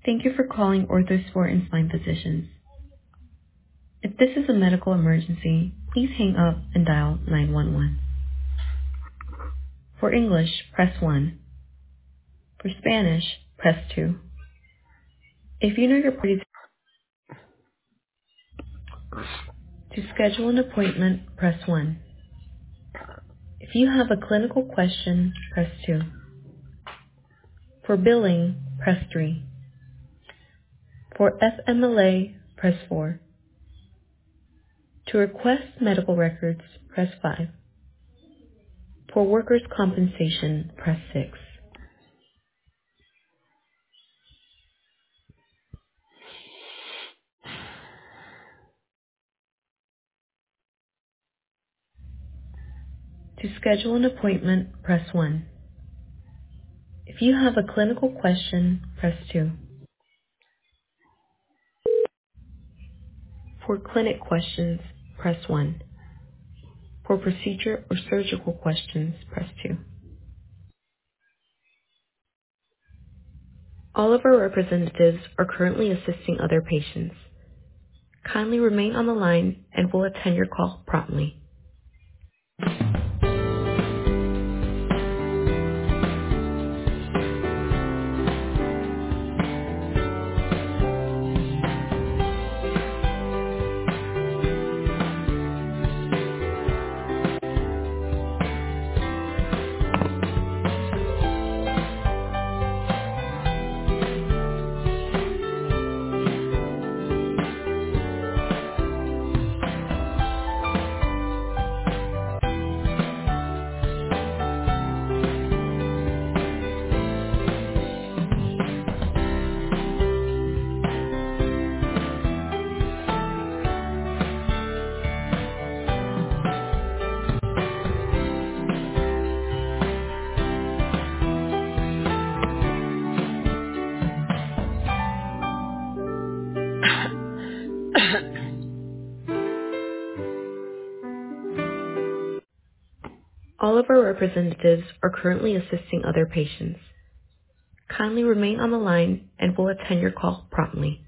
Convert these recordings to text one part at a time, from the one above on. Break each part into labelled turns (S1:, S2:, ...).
S1: Thank you for calling Orthosport and Spine Physicians. If this is a medical emergency, please hang up and dial 911. For English, press 1. For Spanish, press 2. If you know your party's to schedule an appointment, press 1. If you have a clinical question, press 2. For billing, press 3. For FMLA, press 4. To request medical records, press 5. For workers' compensation, press 6. To schedule an appointment, press 1. If you have a clinical question, press 2. For clinic questions, press 1. For procedure or surgical questions, press 2. All of our representatives are currently assisting other patients. Kindly remain on the line and we'll attend your call promptly. All of our representatives are currently assisting other patients. Kindly remain on the line and we'll attend your call promptly.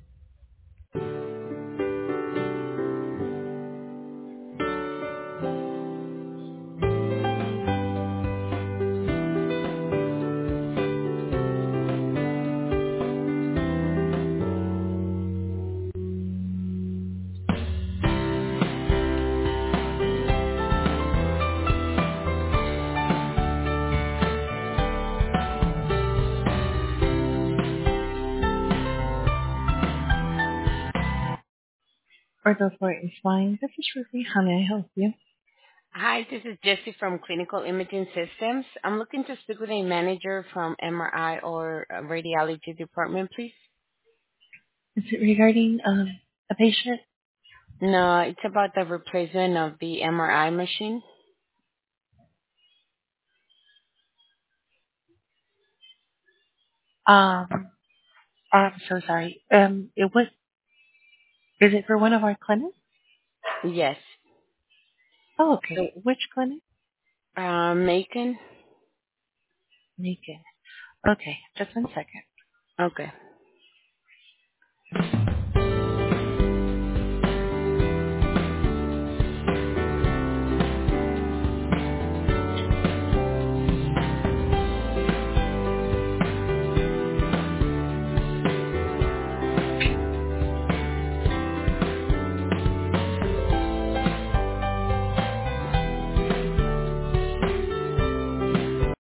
S1: Orthosport is fine. This is Ruby. How may I help you?
S2: Hi, this is Jessie from Clinical Imaging Systems. I'm looking to speak with a manager from MRI or radiology department, please.
S1: Is it regarding a patient?
S2: No, it's about the replacement of the MRI machine.
S1: Um, I'm so sorry. Is it for one of our clinics?
S2: Yes.
S1: Oh,
S2: So,
S1: okay. Which clinic?
S2: Macon?
S1: Naked. Okay, just one second.
S2: Okay.